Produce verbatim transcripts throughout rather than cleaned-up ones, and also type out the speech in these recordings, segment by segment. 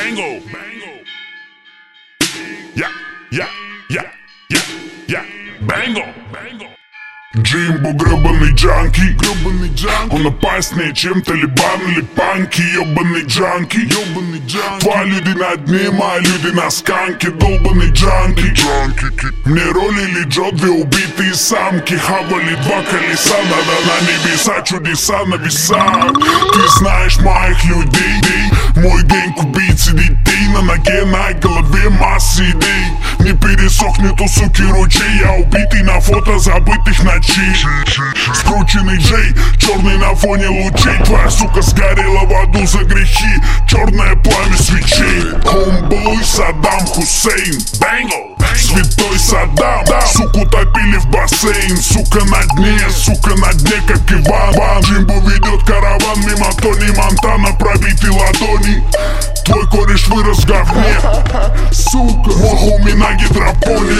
Bango, bango. Yeah, yeah, yeah, yeah, yeah. Bango, bango. Джимбо, гребаный джанки, гребаный джанки. Он опаснее, чем Талибан или панки. Ёбаный джанки, ёбаный джанки. Твои люди на дне, мои люди на сканке. Долбаный джанки, джанки. Мне ролили Джо, две убитые самки. Хавали два колеса, надо на небеса, чудеса на весах. Ты знаешь моих людей, мой гэнг убийцы детей. На ноге, на голове масса идей. Не пересохнет у суки ручей. Я убитый на фото забытых ночей. Скрученный Джей, черный на фоне лучей. Твоя сука сгорела в аду за грехи. Черное пламя свечей. Homeboy Саддам Хусейн. Бэнго, святой Саддам. Суку топили в бассейн. Сука на дне, сука на дне, как Иван. Джимбо ведет караван мимо Тони Монтана, пробитый ладони. Твой кореш вырос в говне. Сука, мой хуми на гидропоне.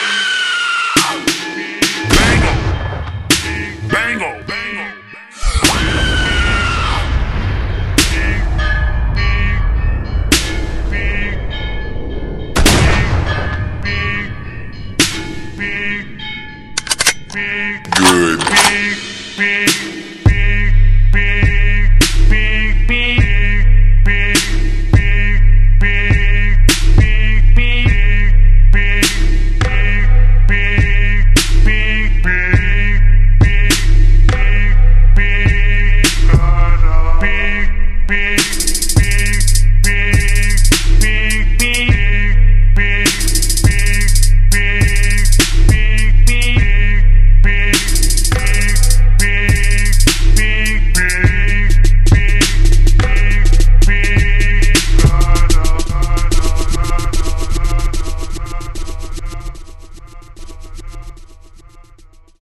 Bango, bango. Good.